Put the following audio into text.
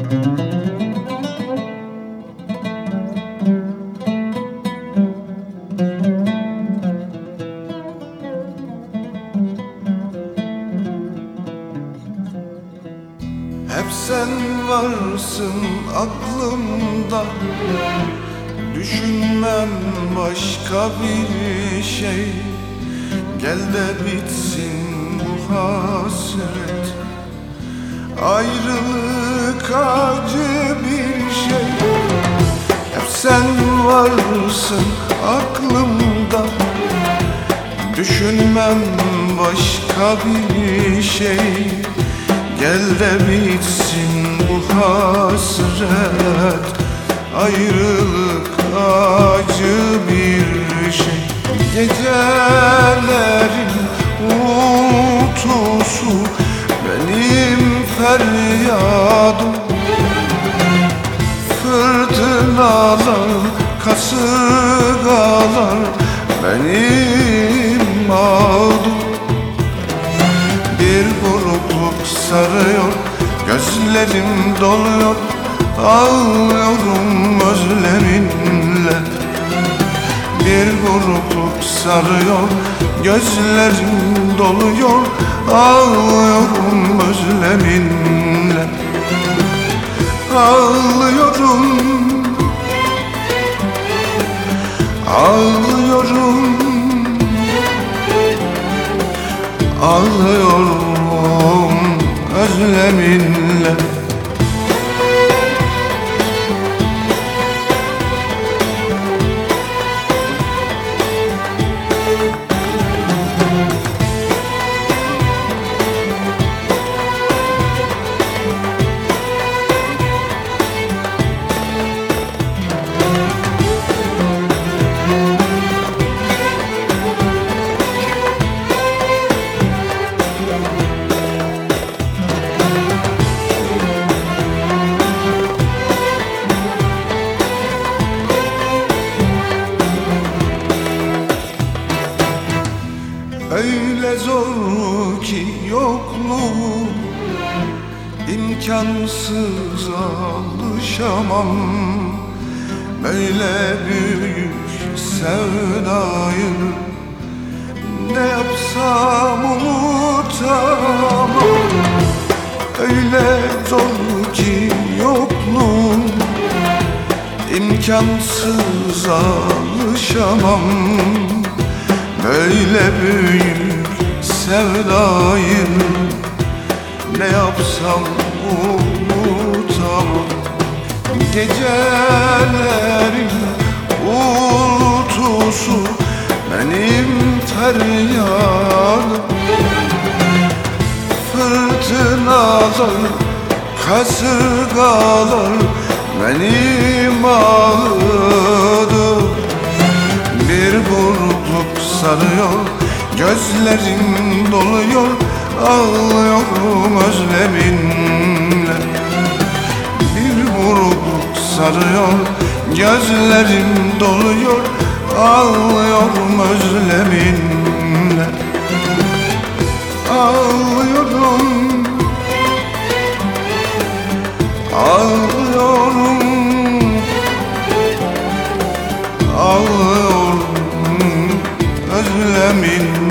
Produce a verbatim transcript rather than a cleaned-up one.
Hep sen varsın aklımda, düşünmem başka bir şey. Gel de bitsin bu hasret, ayrılık acı bir şey. Hep sen varsın aklımda, düşünmem başka bir şey. Gel de bitsin bu hasret, ayrılık acı bir şey. Gecelerin uğultusu benim feryadım, fırtınalar, kasırgalar benim ağdım. Bir burukluk sarıyor, gözlerim doluyor, ağlıyorum özleminle. Bir burukluk sarıyor, gözlerim doluyor, ağlıyorum özleminle. Ağlıyorum, ağlıyorum, ağlıyorum özleminle. Öyle zor ki yokluğum, imkansız alışamam. Böyle büyük sevdayı ne yapsam unutamam. Öyle zor ki yokluğum, imkansız alışamam. Böyle büyük sevdayı ne yapsam unutamam. Gecelerin uğultusu benim feryadım, fırtınalar, kasırgalar benim ağladım. Bir burukluk sarıyor, gözlerim doluyor, ağlıyorum özleminle. Bir burukluk sarıyor, gözlerim doluyor, ağlıyorum özleminle. Ağlıyorum, ağlıyorum, ağlıyorum özleminle.